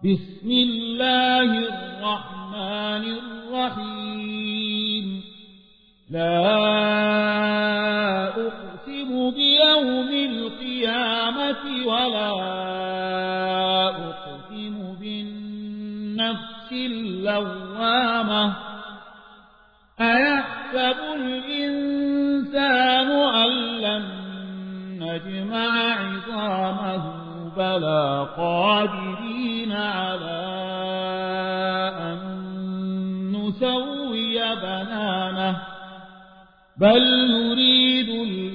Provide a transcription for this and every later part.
بسم الله الرحمن الرحيم لا أقسم بيوم القيامة ولا أقسم بالنفس اللوامة أيحسب الإنسان أن لن نجمع عظامه بلى قادرين على أن نسوي بنانه بل يريد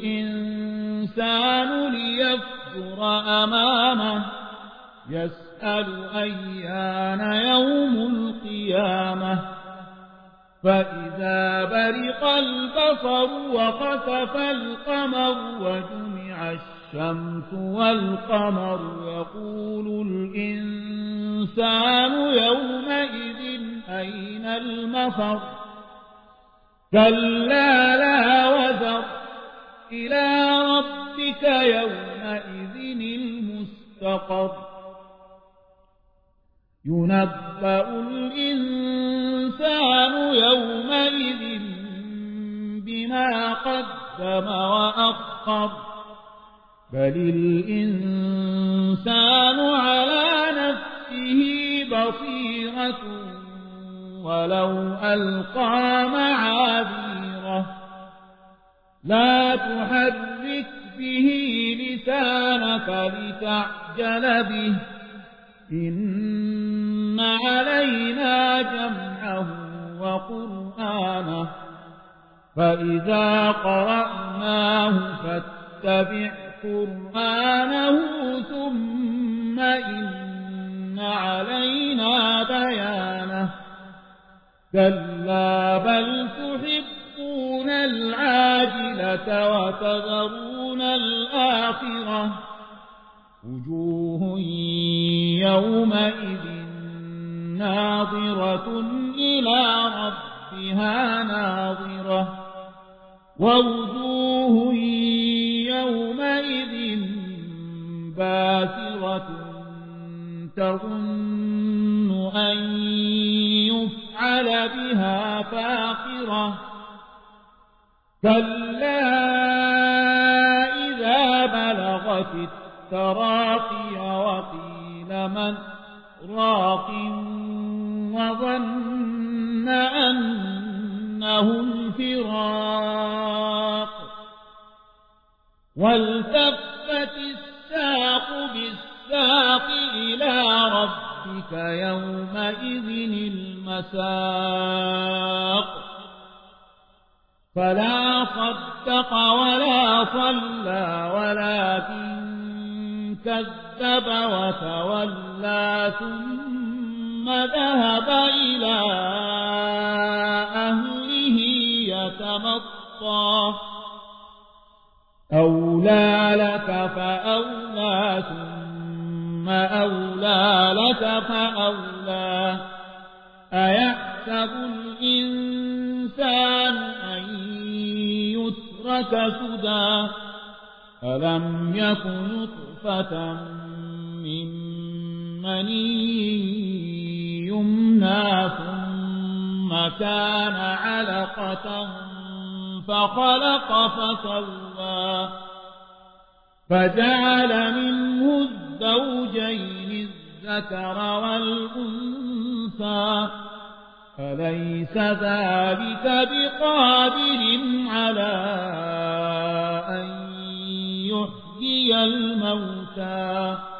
الإنسان ليفجر أمامه يسأل أيان يوم القيامة فإذا برق البصر وخسف القمر وجمع الشمس والقمر يقول الإنسان يومئذ أين المفر كلا لا وزر إلى ربك يومئذ المستقر ينبأ الإنسان يومئذ بما قدم وأخر بل الإنسان على نفسه بصيرة ولو ألقى معاذيره لا تحرك به لسانك لتعجل به إن علينا جمعه وقرآنه فإذا قرأناه فاتبع قرآنه ثم إن علينا بيانه كلا بل تحبون العاجلة وتذرون الآخرة وجوه يومئذ ناظرة إلى ربها ناظرة ووجوه يومئذ باسرة تظن أن يفعل بها فاقرة كلا إذا بلغت التراقي وقيل من راق وظن أنه الفراق والتفت الساق بالساق إلى ربك يومئذ المساق فلا صدق ولا صلى ولكن كذب وتولى ثم ذهب إلى أهله يتمطى أولى لك فأولى ثم أولى لك فأولى أيحسب الإنسان أن يترك سدى ألم يكن نطفة من مني يمنى ثم كان علقة فخلق فسوى فجعل منه الزوجين الذكر والأنثى أليس ذلك بقادر على أن يحيي الموتى